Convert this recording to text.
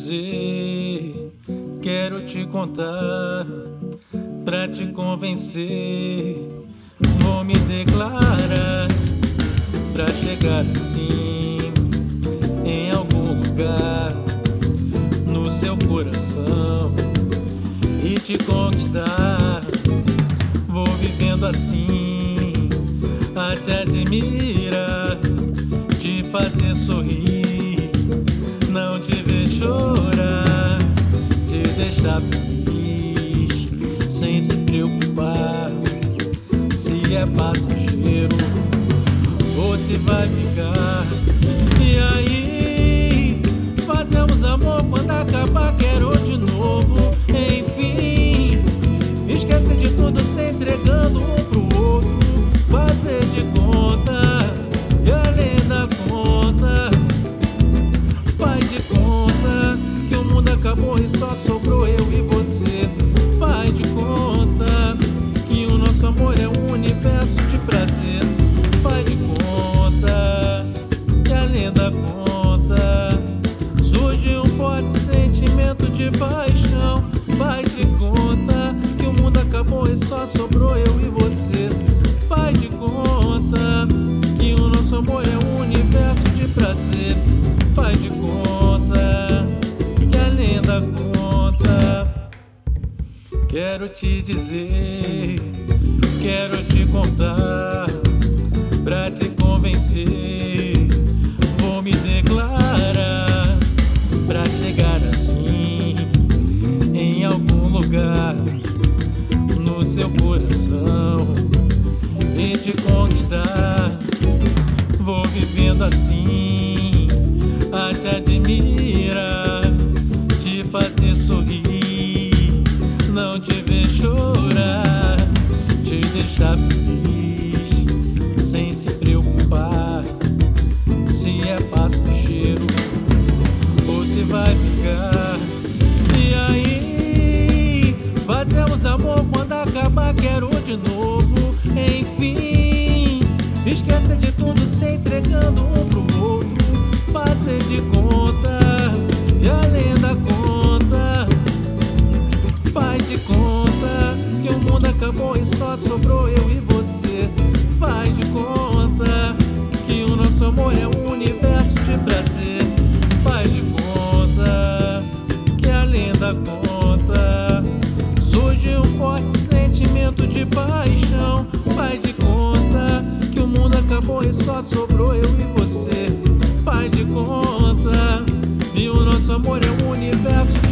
dizer, quero te contar, pra te convencer. Vou me declarar, pra chegar assim, em algum lugar, no seu coração, e te conquistar. Vou vivendo assim, a te admirar, te fazer sorrir, não te ver chorar, te deixar feliz, sem se preocupar se é passageiro ou se vai ficar. E aí, fazemos amor quando acabar, quero de novo. Enfim, esquecer de tudo, se entregando um pro outro, fazer de conta e além da conta. Faz de conta que o mundo acabou e só sobrou eu e você. Faz de conta que o nosso amor é um universo de prazer. Faz de conta que além da conta surge um forte sentimento de paixão. Faz de conta que o mundo acabou e só sobrou eu e você. Faz de conta que o nosso amor é um universo de prazer. Faz de conta que além da conta, quero te dizer, quero te contar, pra te convencer. Vou me declarar, pra chegar assim, em algum lugar, no seu coração, e te conquistar. Vou vivendo assim, a te admirar, te fazer sorrir, não te ver chorar, te deixar feliz, sem se preocupar se é passageiro ou se vai ficar. E aí, fazemos amor quando acabar, quero de novo. Enfim, esquecer de tudo, se entregando um pro outro, fazer de conta e além da conta. Faz de conta que o mundo acabou e só sobrou eu e você. Faz de conta que o nosso amor é um universo de prazer. Faz de conta que além da conta surge um forte sentimento de paixão. Faz de conta que o mundo acabou e só sobrou eu e você. Faz de conta que o nosso amor é um universo